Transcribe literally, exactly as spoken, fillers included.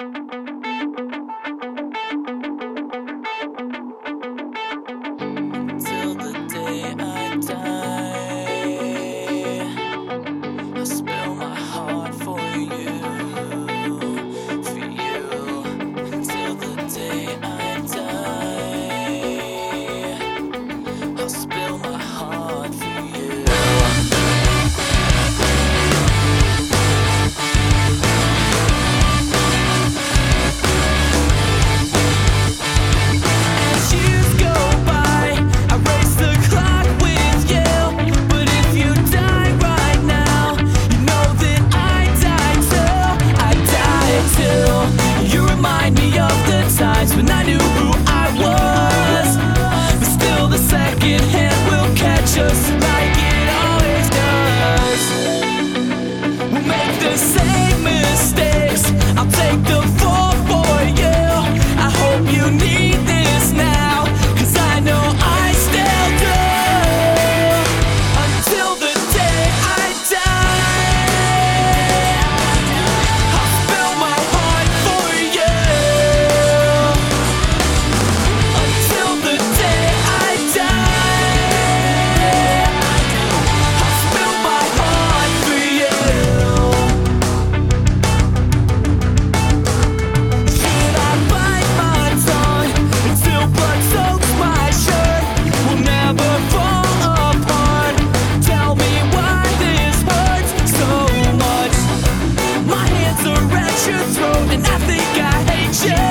Till the day I die, I'll spill my heart for you, for you. Till the day I die, I'll spill my heart for you. When I knew who I was, but still the second hand will catch us like it always does. We'll make the same mistakes, I'll take the fall for you. I hope you need this now, 'cause I know I still do. Until the day I die, I'll spill my heart for you. Your throat, and I think I hate you.